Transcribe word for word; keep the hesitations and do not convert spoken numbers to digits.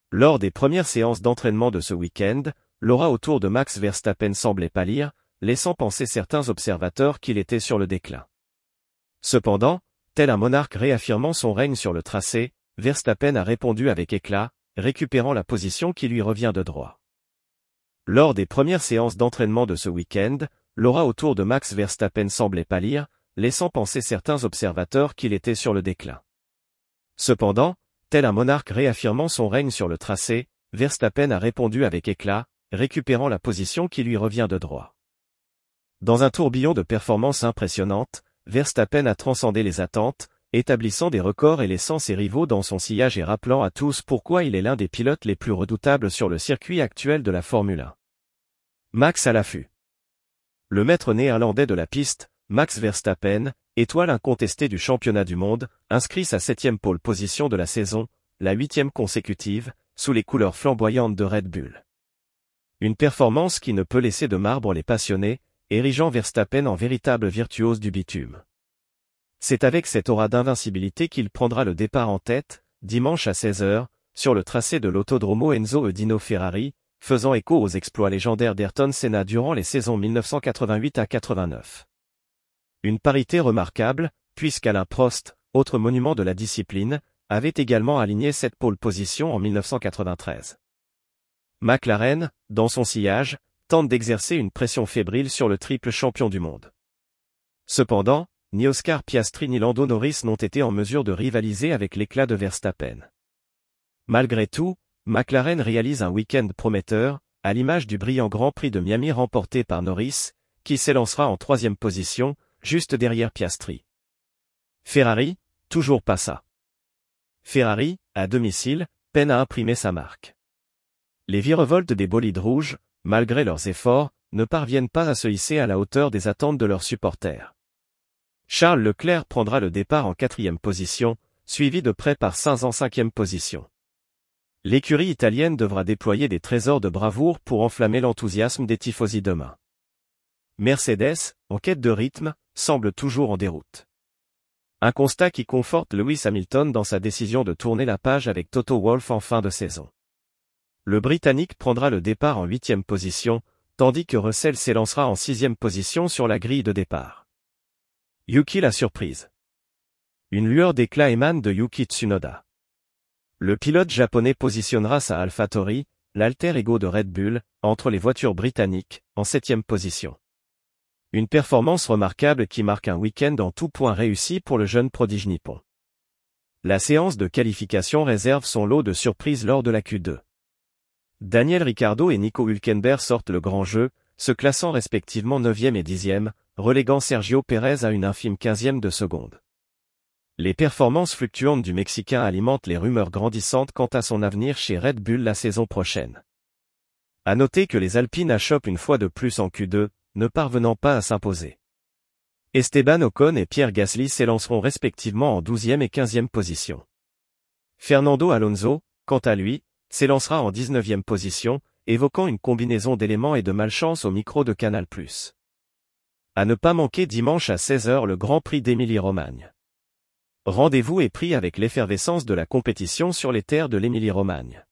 Lors des premières séances d'entraînement de ce week-end, l'aura autour de Max Verstappen semblait pâlir, laissant penser certains observateurs qu'il était sur le déclin. Cependant, tel un monarque réaffirmant son règne sur le tracé, Verstappen a répondu avec éclat, récupérant la position qui lui revient de droit. Lors des premières séances d'entraînement de ce week-end, l'aura autour de Max Verstappen semblait pâlir, laissant penser certains observateurs qu'il était sur le déclin. Cependant, tel un monarque réaffirmant son règne sur le tracé, Verstappen a répondu avec éclat, récupérant la position qui lui revient de droit. Dans un tourbillon de performances impressionnantes, Verstappen a transcendé les attentes, établissant des records et laissant ses rivaux dans son sillage et rappelant à tous pourquoi il est l'un des pilotes les plus redoutables sur le circuit actuel de la Formule un. Max à l'affût. Le maître néerlandais de la piste, Max Verstappen, étoile incontestée du championnat du monde, inscrit sa septième pole position de la saison, la huitième consécutive, sous les couleurs flamboyantes de Red Bull. Une performance qui ne peut laisser de marbre les passionnés, érigeant Verstappen en véritable virtuose du bitume. C'est avec cette aura d'invincibilité qu'il prendra le départ en tête, dimanche à seize heures, sur le tracé de l'Autodromo Enzo Edino Ferrari, faisant écho aux exploits légendaires d'Ayrton Senna durant les saisons mille neuf cent quatre-vingt-huit à quatre-vingt-neuf. Une parité remarquable, puisqu'Alain Prost, autre monument de la discipline, avait également aligné cette pole position en mille neuf cent quatre-vingt-treize. McLaren, dans son sillage, tente d'exercer une pression fébrile sur le triple champion du monde. Cependant, ni Oscar Piastri ni Lando Norris n'ont été en mesure de rivaliser avec l'éclat de Verstappen. Malgré tout, McLaren réalise un week-end prometteur, à l'image du brillant Grand Prix de Miami remporté par Norris, qui s'élancera en troisième position, juste derrière Piastri. Ferrari, toujours pas ça. Ferrari, à domicile, peine à imprimer sa marque. Les virevoltes des bolides rouges, malgré leurs efforts, ne parviennent pas à se hisser à la hauteur des attentes de leurs supporters. Charles Leclerc prendra le départ en quatrième position, suivi de près par Sainz en cinquième position. L'écurie italienne devra déployer des trésors de bravoure pour enflammer l'enthousiasme des tifosi demain. Mercedes, en quête de rythme, semble toujours en déroute. Un constat qui conforte Lewis Hamilton dans sa décision de tourner la page avec Toto Wolff en fin de saison. Le Britannique prendra le départ en huitième position, tandis que Russell s'élancera en sixième position sur la grille de départ. Yuki la surprise. Une lueur d'éclat émane de Yuki Tsunoda. Le pilote japonais positionnera sa AlphaTauri, l'alter ego de Red Bull, entre les voitures britanniques, en septième position. Une performance remarquable qui marque un week-end en tout point réussi pour le jeune prodige nippon. La séance de qualification réserve son lot de surprises lors de la Q deux. Daniel Ricciardo et Nico Hülkenberg sortent le grand jeu, se classant respectivement neuvième et dixième, reléguant Sergio Pérez à une infime quinzième de seconde. Les performances fluctuantes du Mexicain alimentent les rumeurs grandissantes quant à son avenir chez Red Bull la saison prochaine. À noter que les Alpines achoppent une fois de plus en Q deux, ne parvenant pas à s'imposer. Esteban Ocon et Pierre Gasly s'élanceront respectivement en douzième et quinzième position. Fernando Alonso, quant à lui, s'élancera en dix-neuvième position, évoquant une combinaison d'éléments et de malchance au micro de Canal plus. À ne pas manquer dimanche à seize heures le Grand Prix d'Émilie-Romagne. Rendez-vous est pris avec l'effervescence de la compétition sur les terres de l'Émilie-Romagne.